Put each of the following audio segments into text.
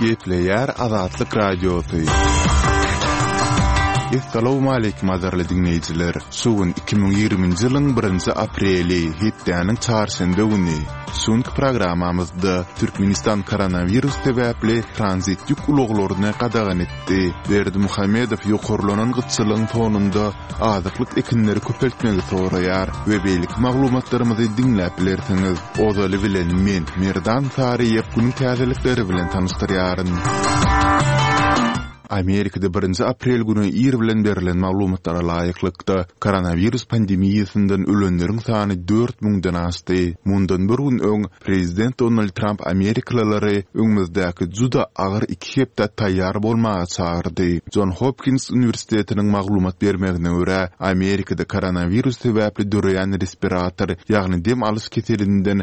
Gepleyer Azatlyk Radiosu. Assalamu alaykum azarly dinleyijiler. Suwun 2020-nji ýylyň 1-nji apreli hepdeniň çarşamba güni sunky programamyzda Türkmenistan koronavirus sebäpli transit ýük uluglaryny gadagan etdi. Berdi Muhammedow ýokurlanan gyçylygyň fonunda azatlyk ekinleri köpeltmegi soraýar we beýlik maglumatlarymyzy dinläp bilersiňiz. Ozaly bilen men Merdan Tariýew günüň täzelikleri bilen tanıştyrýaryn. Amerikada 1 aprel günü ýer bilen berilen maglumatlara laýyklykda koronavirus pandemiýasyndan ölenleriň sany 4000-den aşdy. Mundan bir gün öň prezident Donald Trump Amerikalylary öňümüzdäki juda agyr 2 hepde taýýar bolmagy çağırdy. John Hopkins Üniversitetiniň maglumat bermegine görä, Amerikada koronavirus sebäpli döreýän respirator, ýagny dem alys keselinden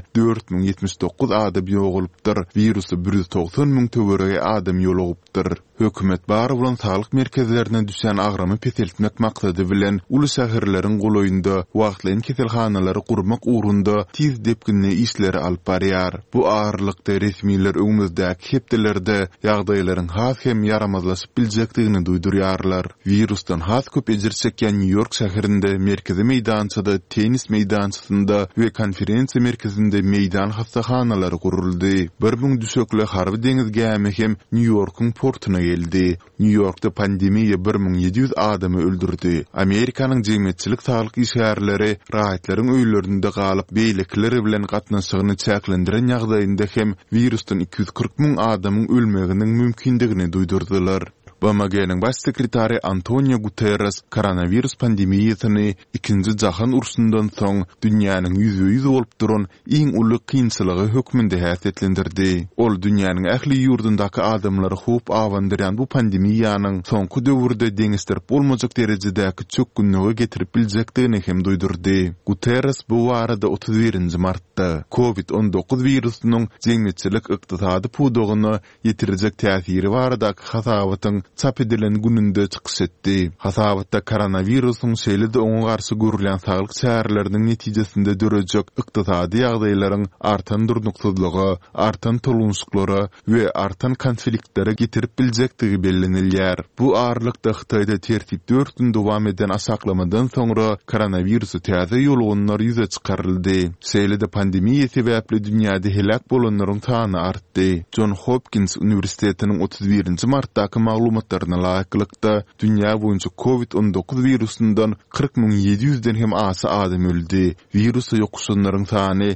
4079 adam ýogulypdyr. Virusy 190.000 töwerege adam ýolugypdyr. Hökümet bary bolan saglyk merkezlerine düşen agramy peseltmek maksady bilen uly şäherleriň golaýynda wagtlayan keselhanalary gurmak uğrunda tiz depkinli işleri alyp barýar. Bu agyrlykda resmiler öňümüzdäki hepdelerde ýagdaýlaryň has hem yaramazlaşyp biljekdigini duýdurýarlar. Virusdan has köp ejir çekýän New York şäherinde merkezi meýdançada, tenis meýdançasynda we konferensiýa merkezinde meýdan hastahanalary guruldy. 1000 düşekli harby deňiz gämi hem New Yorkyň portuna geldi. New York'ta pandemiya 1700 adamı öldürdü. Amerikanyň jemgyýetçilik saglyk işgärleri rahatlaryň öýlerinde galyp beýlekleri bilen gatnaşygyny çäklendiren ýagdaýynda hem virusdan 240.000 adamyň ölmeginiň mümkindigini duýdurdylar. BMG'nin baş sekretary Antonio Guterres koronavirus pandemiýasyny 2-nji jahan urşundan soň dünýäniň ýüzüýüz bolup duran iň uly kynçylygy hökmünde häsiýetlendirdi. Ol dünýäniň ähli ýurdundaky adamlary hop awandyrýan bu pandemiýanyň soňky döwürde deňizdirip bolmajak derejedäki çökgünlügi getirip biljekdigini hem duýdurdy. Guterres bu barada 31 martda COVID-19 virusynyň jemgyýetçilik ykdysady pudugyny ýetirjek täsiri baradaky hasabatyň çap edilen gününde çykyş etdi. Hasabatda koronavirusyň şeýlede oňa garşy görülen saglyk çäreleriniň netijesinde dörejek ykdysady ýagdaýlaryň artan durnuksuzlygy, artan tolunçlary we artan konfliktlere getirip biljektigi bellenilýär. Bu ağırlykda Hytaýda tertip 4 gün dowam eden asaklamadan soňra koronavirusy täze ýolgunlar ýüze çykaryldy. Şeýlede pandemiýa sebäpli dünýäde helak bolanlaryň sany artdy. John Hopkins Üniversitetiniň 31 martdaky maglumatlaryna laýyklykda dünýä boýunça COVID-19 virusundan 40.700'den hem asy adam öldü. Virusy ýokuşanlaryň sany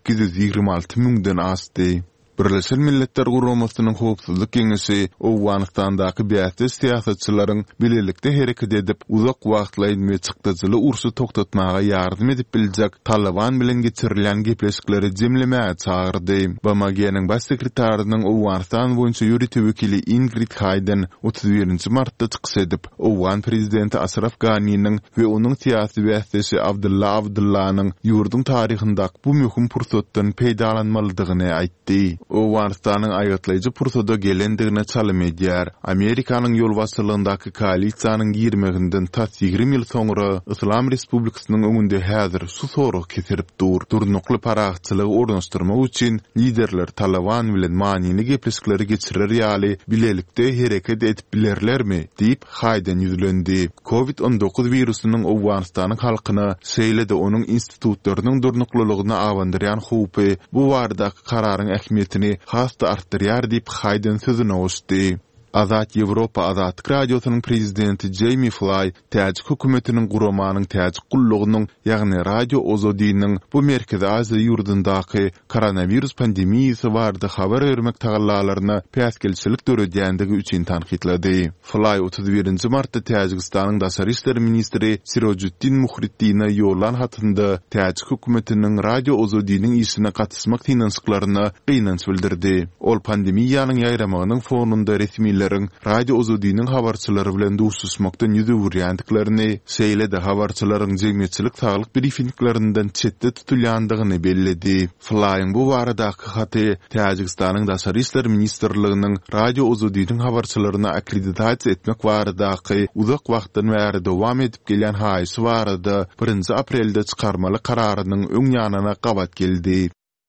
826.000'den aşdy. Birleşen Milletler Guramasynyň howpsuzlyk geňeşi Owganystandaky bäýatly siýasatçylaryň bilelikde hereket edip uzak wagtlaýyn meçikdajyly ursy toktatmaga ýardym edip biljek Taliban bilen geçirilen gepleşikleri jemlemäge çağırdy. BMG'niň baş sekretarinyň Owganistan boýunça ýürütme wekili Ingrid Hayden 31 martda çykyş edip Owgan prezidenti Ashraf Ghani'niň we onuň siýasy wäsdesi Abdullah Abdullah'nyň ýurdun taryhyndaky bu möhüm pursatdan peýdalanmalydygyny aýtdy. Owganistanyň aýatlaýjy pursada gelendigine çalym edýär. Amerikanyň ýol başçylygyndaky koalisiýanyň girmeginden ta 20 ýyl soňra Islam Respublikasynyň öňünde häzir şu sorag kesirip durnukly paragatçylygy ornaşdyrmak üçin liderler Taliban bilen maniny gepleşikleri geçirer ýaly bilelikde hereket edip bilerlermi diýip Hayden ýüzlendi. COVID-19 virusynyň Owganistanyň halkyna şeýlede onuň institutlarynyň durnuklylygyna awandyrýan howpy bu baradaky kararyň ähmiýetini hasta artdyrýar diýip Hayden sözüne oşdy. Azat Ýewropa Azatlyk Radiosynyň prezidenti Jamie Fly täze hökümetiniň guramanyň täze gullugynyň ýagny radio ozodynyň bu merkezi Aziýa ýurdundaky koronavirus pandemiýasy barada habar bermek tagallalaryna päsgelçilik döredýändigi üçin tanqidlady. Fly 31 martda Täjikistanyň daşary işleri ministri Sirojuddin Muhriddin'e ýollan hatynda täze hökümetiniň radio ozodynyň işine gatnaşmak tinançyklaryna gynanç bildirdi. Ol pandemiýanyň ýaýramagynyň fonunda resmiler radio ozodynyň habarçylary bilen duşuşmakdan ýüze wurýandyklaryny, şeýlede habarçylaryň jemgyýetçilik saglyk briefinglerinden çetde tutulýandygyny belledi. Flyň bu baradaky haty Täjikistanyň daşary işleri ministrliginiň radio ozodynyň habarçylaryna akkreditasiýa etmek baradaky uzak wagtdan bäri dowam edip gelýän haýsy barada 1 aprelde çykarmaly kararynyň öň ýanyna gabat geldi.